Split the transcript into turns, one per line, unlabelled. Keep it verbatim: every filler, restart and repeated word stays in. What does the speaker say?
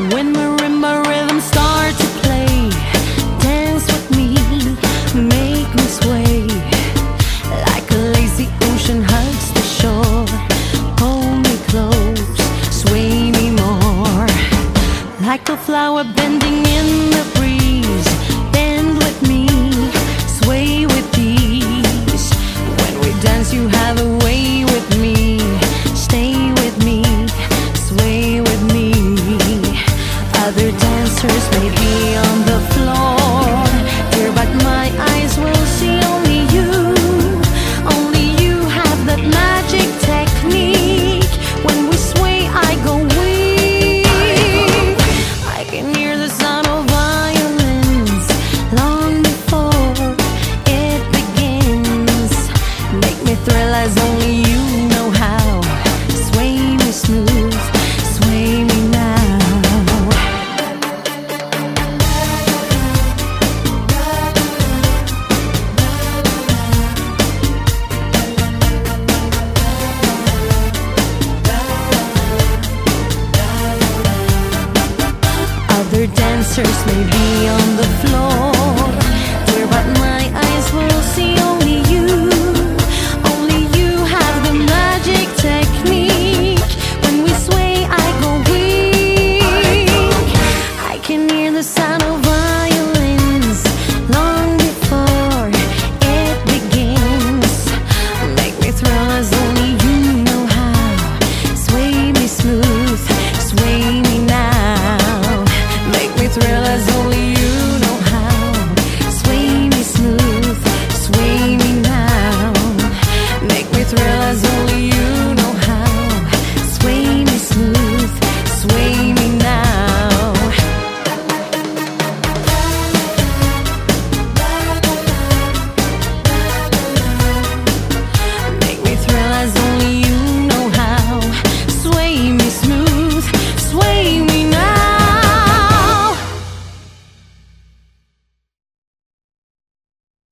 When marimba rhythms start to play, dance with me, make me sway. Like a lazy ocean hugs the shore, hold me close, sway me more. Like a flower bending in the breeze, bend with me, sway with ease. When we dance you have a way with me, stay with me, sway with me. Other dancers may be on the floor, dear, but my eyes will see only you. Only you have that magic technique. When we sway I go weak. I can hear the sound of violins long before it begins. Make me thrill as only you know how. Sway me smooth, sway me now. Other dancers may be on the floor,